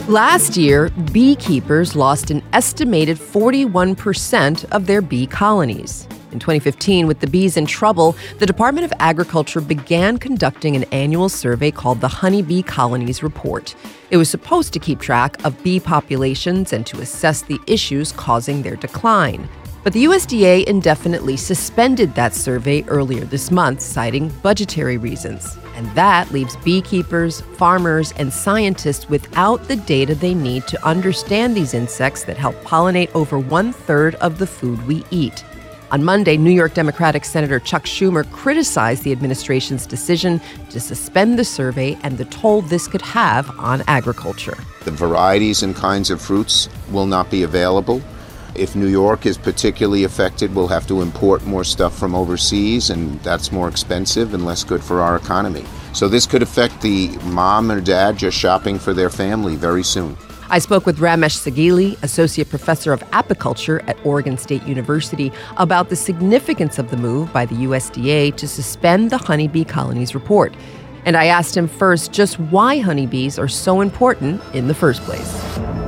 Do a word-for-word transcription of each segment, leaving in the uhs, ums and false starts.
Last year, beekeepers lost an estimated forty-one percent of their bee colonies. In twenty fifteen, with the bees in trouble, the Department of Agriculture began conducting an annual survey called the Honeybee Colonies Report. It was supposed to keep track of bee populations and to assess the issues causing their decline. But the U S D A indefinitely suspended that survey earlier this month, citing budgetary reasons. And that leaves beekeepers, farmers, and scientists without the data they need to understand these insects that help pollinate over one-third of the food we eat. On Monday, New York Democratic Senator Chuck Schumer criticized the administration's decision to suspend the survey and the toll this could have on agriculture. The varieties and kinds of fruits will not be available. If New York is particularly affected, we'll have to import more stuff from overseas, and that's more expensive and less good for our economy. So this could affect the mom or dad just shopping for their family very soon. I spoke with Ramesh Sagili, Associate Professor of Apiculture at Oregon State University, about the significance of the move by the U S D A to suspend the Honeybee Colonies Report. And I asked him first just why honeybees are so important in the first place.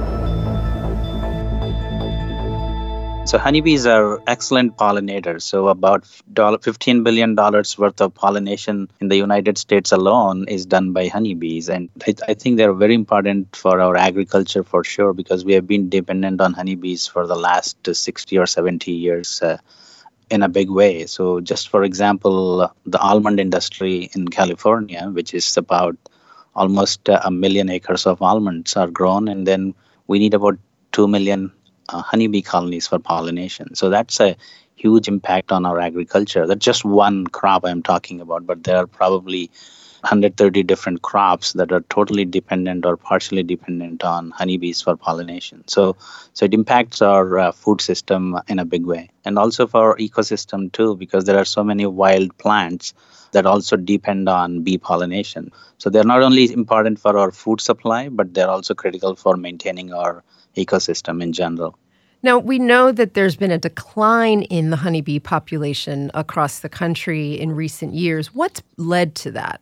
So honeybees are excellent pollinators. So about fifteen billion dollars worth of pollination in the United States alone is done by honeybees. And I, I think they're very important for our agriculture for sure, because we have been dependent on honeybees for the last sixty or seventy years uh, in a big way. So just for example, the almond industry in California, which is about almost a million acres of almonds are grown, and then we need about two million Uh, honeybee colonies for pollination. So that's a huge impact on our agriculture. That's just one crop I'm talking about, but there are probably one hundred thirty different crops that are totally dependent or partially dependent on honeybees for pollination. So, so it impacts our uh, food system in a big way, and also for our ecosystem too, because there are so many wild plants that also depend on bee pollination. So they're not only important for our food supply, but they're also critical for maintaining our ecosystem in general. Now, we know that there's been a decline in the honeybee population across the country in recent years. What's led to that?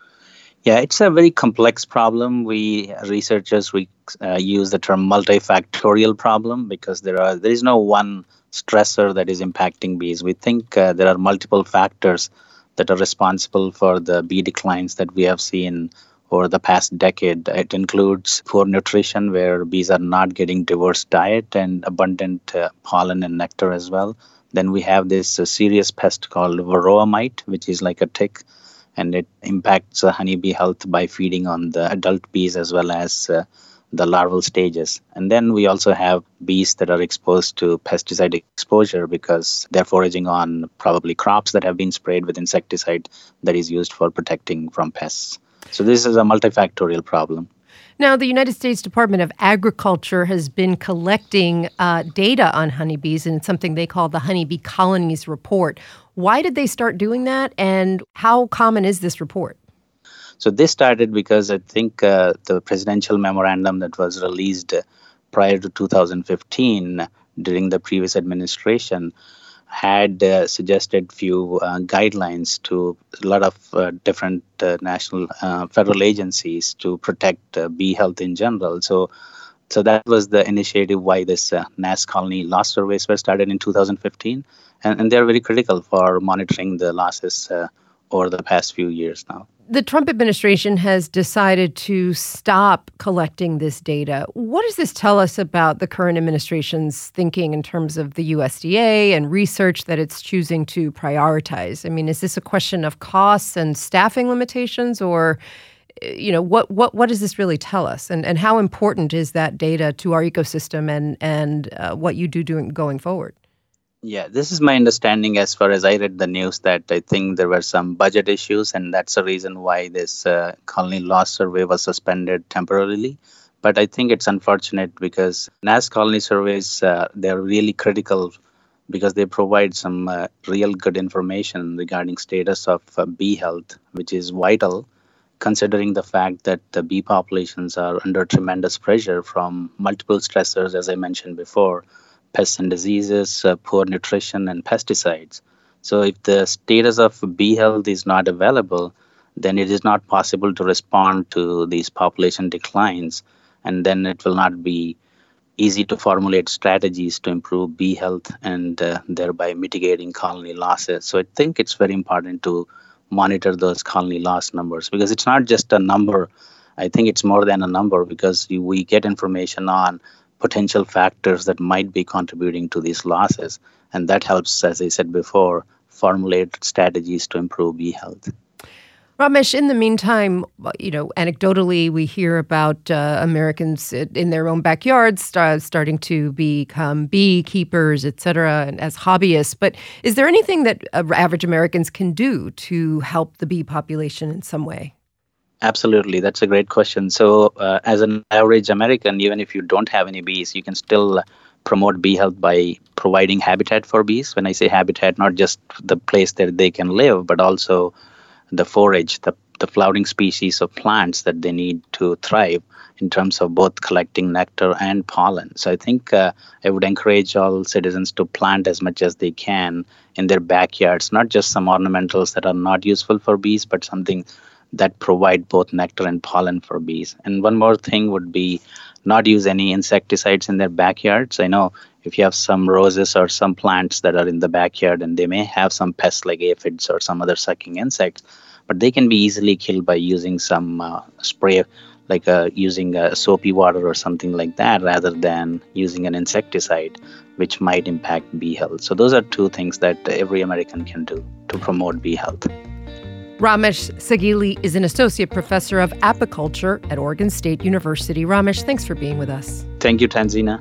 Yeah, it's a very complex problem. We researchers, we uh, use the term multifactorial problem because there are there is no one stressor that is impacting bees. We think uh, there are multiple factors that are responsible for the bee declines that we have seen over the past decade. It includes poor nutrition, where bees are not getting diverse diet and abundant uh, pollen and nectar as well. Then we have this uh, serious pest called varroa mite, which is like a tick, and it impacts uh, honeybee health by feeding on the adult bees as well as uh, the larval stages. And then we also have bees that are exposed to pesticide exposure because they're foraging on probably crops that have been sprayed with insecticide that is used for protecting from pests. So this is a multifactorial problem. Now, the United States Department of Agriculture has been collecting uh, data on honeybees, and it's something they call the Honeybee Colonies Report. Why did they start doing that, and how common is this report? So this started because I think uh, the presidential memorandum that was released prior to two thousand fifteen during the previous administration had uh, suggested few uh, guidelines to a lot of uh, different uh, national uh, federal agencies to protect uh, bee health in general. So so that was the initiative why this uh, N A S colony loss surveys were started in two thousand fifteen. And, and they're very critical for monitoring the losses uh, over the past few years now. The Trump administration has decided to stop collecting this data. What does this tell us about the current administration's thinking in terms of the U S D A and research that it's choosing to prioritize? I mean, is this a question of costs and staffing limitations, or, you know, what what what does this really tell us? And and how important is that data to our ecosystem and and uh, what you do doing going forward? Yeah, this is my understanding as far as I read the news, that I think there were some budget issues, and that's the reason why this uh, colony loss survey was suspended temporarily. But I think it's unfortunate because N A S colony surveys, uh, they're really critical because they provide some uh, real good information regarding status of uh, bee health, which is vital considering the fact that the bee populations are under tremendous pressure from multiple stressors, as I mentioned before. Pests and diseases, uh, poor nutrition, and pesticides. So if the status of bee health is not available, then it is not possible to respond to these population declines and then it will not be easy to formulate strategies to improve bee health and uh, thereby mitigating colony losses. So I think it's very important to monitor those colony loss numbers, because it's not just a number. I think it's more than a number, because you, we get information on potential factors that might be contributing to these losses. And that helps, as I said before, formulate strategies to improve bee health. Ramesh, in the meantime, you know, anecdotally, we hear about uh, Americans in their own backyards st- starting to become beekeepers, et cetera, and as hobbyists. But is there anything that uh, average Americans can do to help the bee population in some way? Absolutely. That's a great question. So uh, as an average American, even if you don't have any bees, you can still promote bee health by providing habitat for bees. When I say habitat, not just the place that they can live, but also the forage, the, the flowering species of plants that they need to thrive in terms of both collecting nectar and pollen. So I think uh, I would encourage all citizens to plant as much as they can in their backyards, not just some ornamentals that are not useful for bees, but something that provide both nectar and pollen for bees. And one more thing would be not use any insecticides in their backyards. I know if you have some roses or some plants that are in the backyard and they may have some pests like aphids or some other sucking insects, but they can be easily killed by using some uh, spray, like uh, using uh, soapy water or something like that, rather than using an insecticide, which might impact bee health. So those are two things that every American can do to promote bee health. Ramesh Sagili is an associate professor of apiculture at Oregon State University. Ramesh, thanks for being with us. Thank you, Tanzina.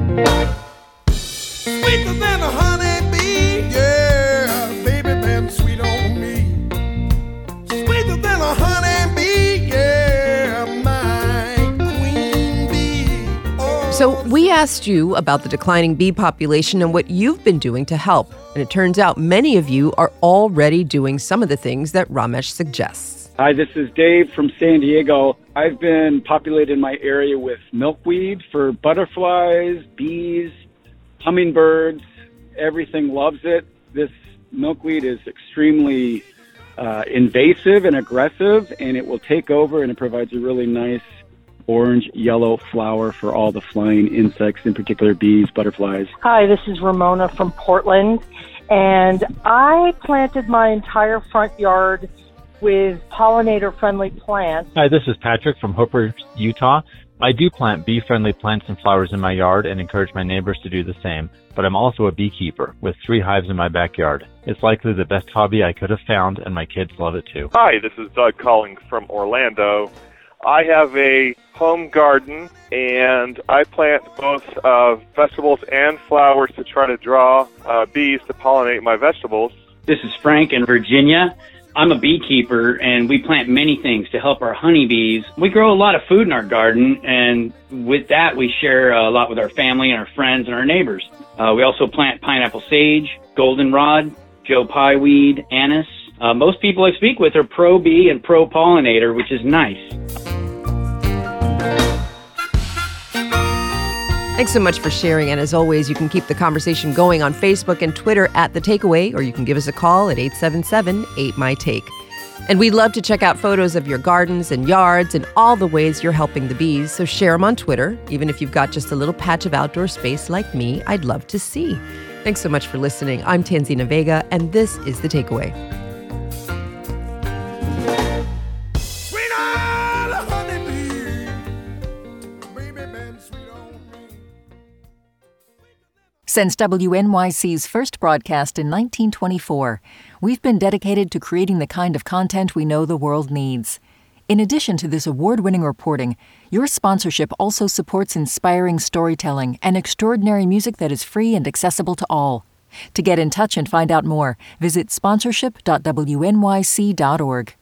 Sweeter than a honeybee, yeah, baby been sweet on me. Sweeter than a honeybee, yeah, my queen bee. Oh. So we asked you about the declining bee population and what you've been doing to help. And it turns out many of you are already doing some of the things that Ramesh suggests. Hi, this is Dave from San Diego. I've been populating my area with milkweed for butterflies, bees, hummingbirds. Everything loves it. This milkweed is extremely uh, invasive and aggressive, and it will take over, and it provides a really nice orange, yellow flower for all the flying insects, in particular bees, butterflies. Hi, this is Ramona from Portland, and I planted my entire front yard with pollinator-friendly plants. Hi, this is Patrick from Hooper, Utah. I do plant bee-friendly plants and flowers in my yard and encourage my neighbors to do the same, but I'm also a beekeeper with three hives in my backyard. It's likely the best hobby I could have found, and my kids love it too. Hi, this is Doug calling from Orlando. I have a home garden, and I plant both uh, vegetables and flowers to try to draw uh, bees to pollinate my vegetables. This is Frank in Virginia. I'm a beekeeper, and we plant many things to help our honeybees. We grow a lot of food in our garden, and with that, we share a lot with our family and our friends and our neighbors. Uh, we also plant pineapple sage, goldenrod, Joe Pye weed, anise. Uh, most people I speak with are pro-bee and pro-pollinator, which is nice. Thanks so much for sharing. And as always, you can keep the conversation going on Facebook and Twitter at The Takeaway, or you can give us a call at eight seven seven, eight M Y Take. And we'd love to check out photos of your gardens and yards and all the ways you're helping the bees. So share them on Twitter. Even if you've got just a little patch of outdoor space like me, I'd love to see. Thanks so much for listening. I'm Tanzina Vega, and this is The Takeaway. Since W N Y C's first broadcast in nineteen twenty-four, we've been dedicated to creating the kind of content we know the world needs. In addition to this award-winning reporting, your sponsorship also supports inspiring storytelling and extraordinary music that is free and accessible to all. To get in touch and find out more, visit sponsorship dot w n y c dot org.